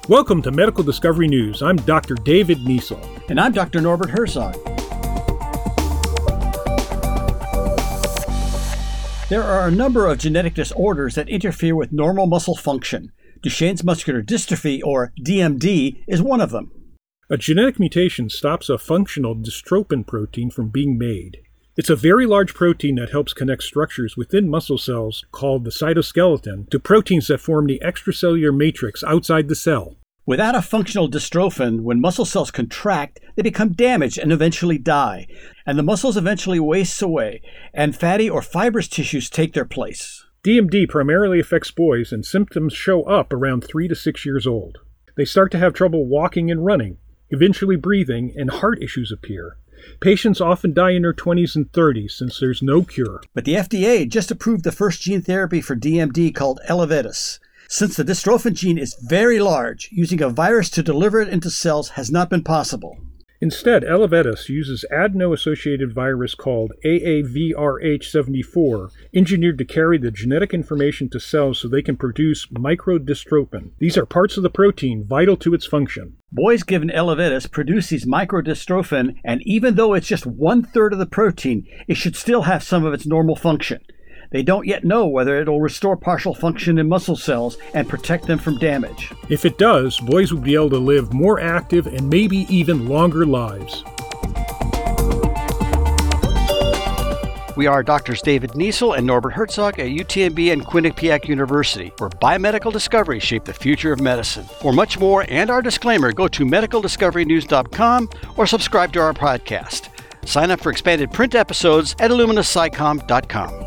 Welcome to Medical Discovery News. I'm Dr. David Niesel. And I'm Dr. Norbert Herzog. There are a number of genetic disorders that interfere with normal muscle function. Duchenne's muscular dystrophy, or DMD, is one of them. A genetic mutation stops a functional dystrophin protein from being made. It's a very large protein that helps connect structures within muscle cells, called the cytoskeleton, to proteins that form the extracellular matrix outside the cell. Without a functional dystrophin, when muscle cells contract, they become damaged and eventually die, and the muscles eventually waste away, and fatty or fibrous tissues take their place. DMD primarily affects boys, and symptoms show up around 3 to 6 years old. They start to have trouble walking and running, eventually breathing, and heart issues appear. Patients often die in their 20s and 30s since there's no cure. But the FDA just approved the first gene therapy for DMD called Elevidys. Since the dystrophin gene is very large, using a virus to deliver it into cells has not been possible. Instead, Elevidys uses adeno-associated virus called AAVrh74, engineered to carry the genetic information to cells so they can produce microdystrophin. These are parts of the protein vital to its function. Boys given Elevidys produce these microdystrophin, and even though it's just 1/3 of the protein, it should still have some of its normal function. They don't yet know whether it'll restore partial function in muscle cells and protect them from damage. If it does, boys will be able to live more active and maybe even longer lives. We are Drs. David Niesel and Norbert Herzog at UTMB and Quinnipiac University, where biomedical discoveries shape the future of medicine. For much more and our disclaimer, go to medicaldiscoverynews.com or subscribe to our podcast. Sign up for expanded print episodes at illuminascicom.com.